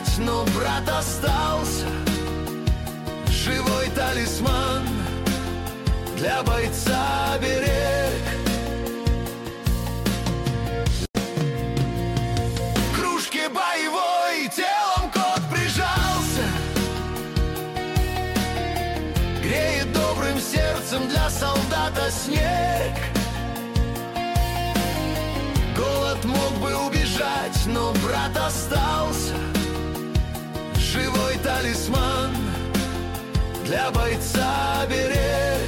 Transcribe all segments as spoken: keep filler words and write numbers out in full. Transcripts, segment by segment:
убежать, но брат остался. Живой талисман для бойца берег. К кружке боевой телом кот прижался, греет добрым сердцем для солдата снег. Голод мог бы убежать, но брат остался. Живой талисман для бойца берег.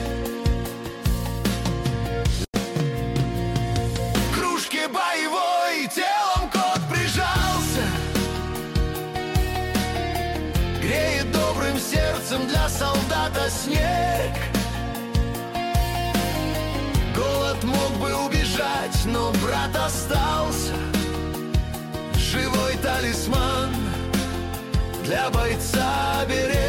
К кружке боевой телом кот прижался, греет добрым сердцем для солдата снег. Голод мог бы убежать, но брат остался. Живой талисман для бойца берег.